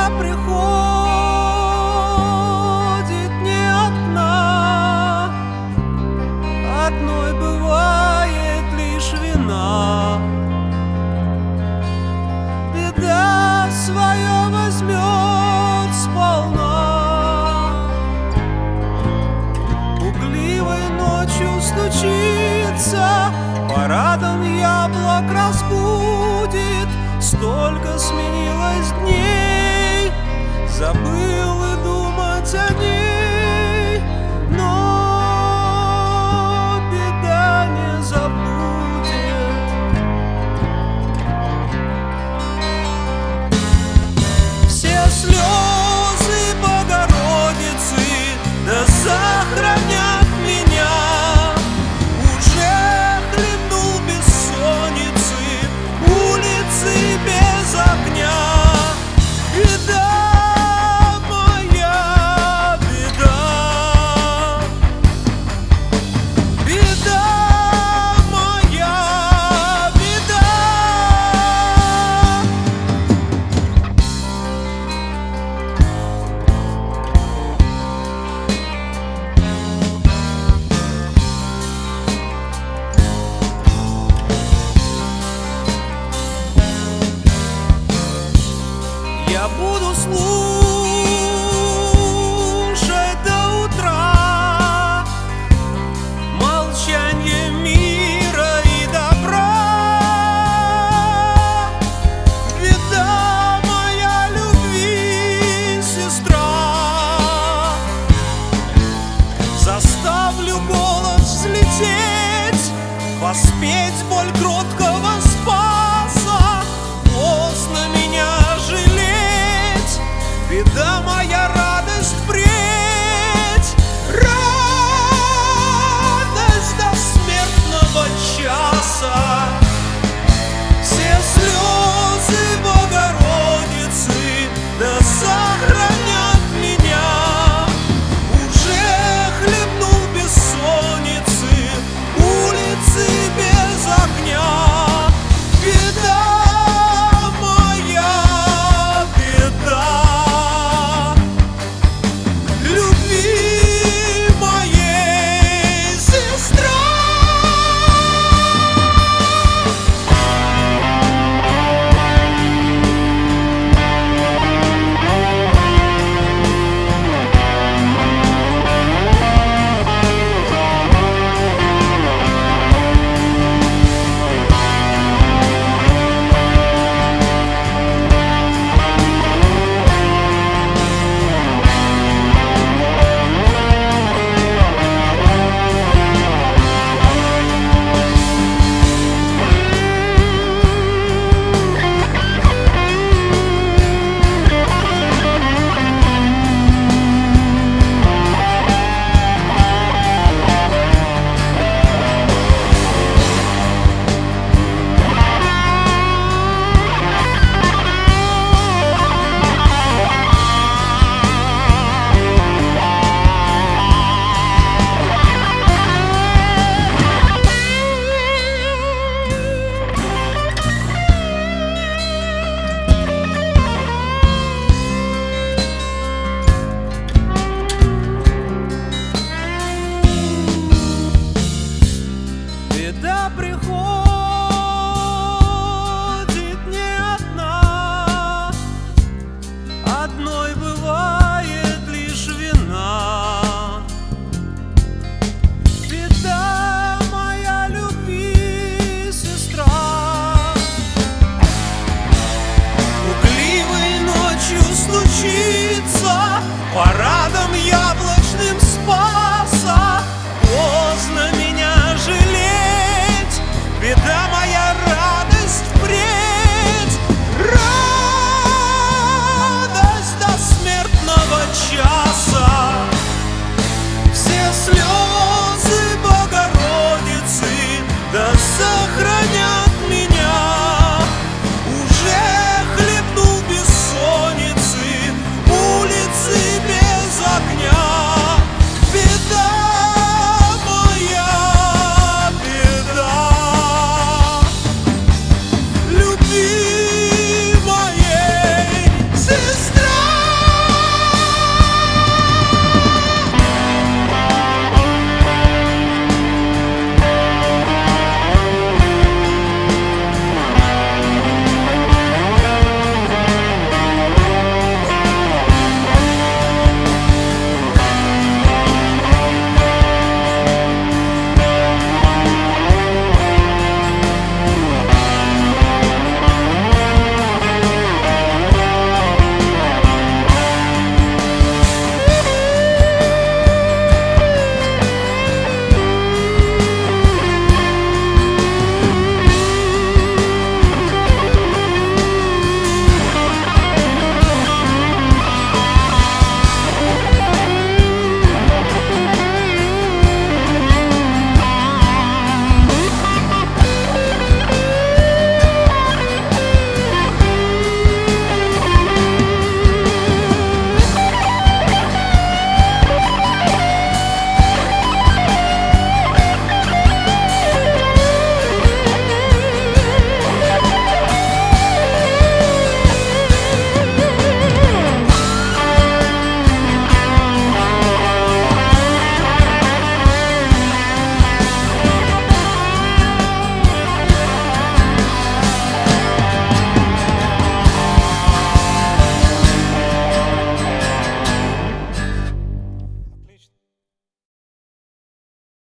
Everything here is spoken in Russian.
Беда приходит не одна, одной бывает лишь вина. Беда свое возьмет сполна, пугливой ночью стучится, парадом яблок разбудит. Столько сменилось дней, забыл и думать о ней, но беда не забудет. Все слезы Богородицы да сохранят меня. Уже хлебнул бессонницы, улицы без огня. Беда моя, беда, беда моя, беда. Я буду слушать до утра молчанье мира и добра. Беда моя, любви сестра, заставлю голос взлететь, воспеть боль кроткого спаса. Поздно меня жалеть, беда моя, радость впредь, радость до смертного часа. Все слезы Богородицы да сохранят меня. Уже хлебнул бессонницы, улицы без огня. Беда моя, беда, любви моей сестра. Беда приходит не одна, одной бывает лишь вина. Беда моя, любви сестра, пугливой ночью стучится, пора